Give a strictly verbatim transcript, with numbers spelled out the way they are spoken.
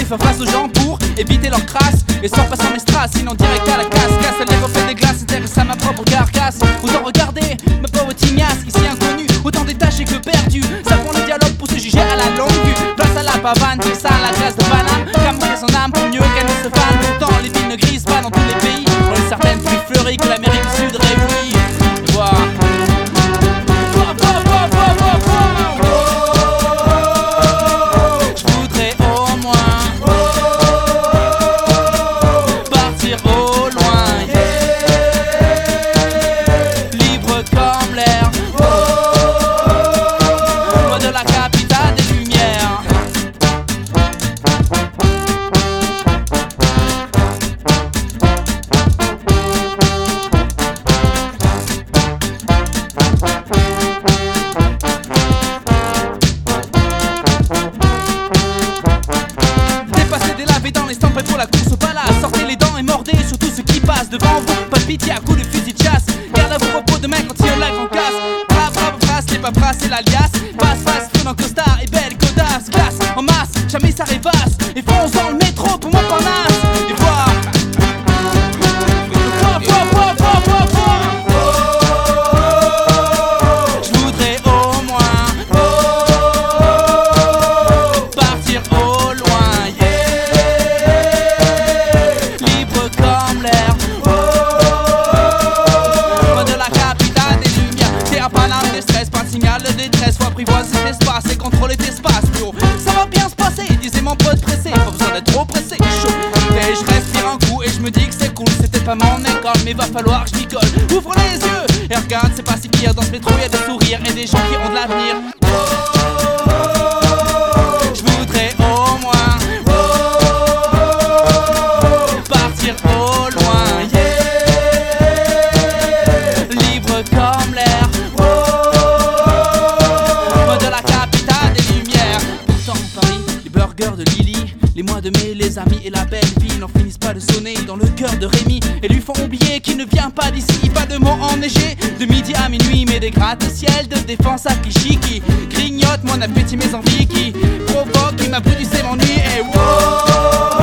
faire face aux gens pour éviter leur crasse et sans passer mes strass, sinon direct à la casse. Casse les reflets des glaces, s'intéresse à ma propre carcasse. Autant regarder ma pauvre tignasse, ici inconnue, autant détaché que perdu. Savons le dialogue pour se juger à la longue vue. Place à la pavane, c'est ça la glace de banane. Camouiller son âme pour mieux qu'elle ne se fane. Pourtant les villes ne grisent pas dans tous les pays. On est certaines plus fleuries que l'Amérique du Sud réunie. Wow. Pour la course au palace, sortez les dents et mordez sur tout ce qui passe devant vous. Pas de pitié à coups de fusil de chasse. Garde à vos repos demain quand il y en a qu'on casse. Brave, brave, brasse, les paperasses et l'alias. Passe, face, tourne en costard et belle godasse. Glace en masse, jamais ça rêvasse. Et fonce dans le métro pour Montparnasse. Et voir. Je voudrais au moins partir au loin. Comme l'air, oh, loin de la capitale des lumières. Terre Paname, des stress, pas de signal de détresse. Faut apprivoiser cet espace et contrôler tes espaces. Plus haut, ça va bien se passer, disait mon pote pressé. Pas besoin d'être trop pressé, chaud. Et je respire un coup et je me dis que c'est cool. C'était pas mon école, mais va falloir que je m'y colle. Ouvre les yeux et regarde, c'est pas si pire. Dans ce métro y'a des sourires et des gens qui ont de l'avenir. Oh, je voudrais au moins partir au loin, yeah. Libre comme l'air, oh, loin de la capitale des lumières. Pourtant Paris, les burgers de Lily, les mois de mai, les amis et la belle vie n'en finissent pas de sonner dans le cœur de Rémi et lui font oublier qu'il ne vient pas d'ici. Pas de mots enneigés, de midi à minuit, mais des gratte-ciel de défense à Clichy qui grignotent mon appétit, mes envies qui provoquent, qui m'abrutit, c'est m'ennuie et wow.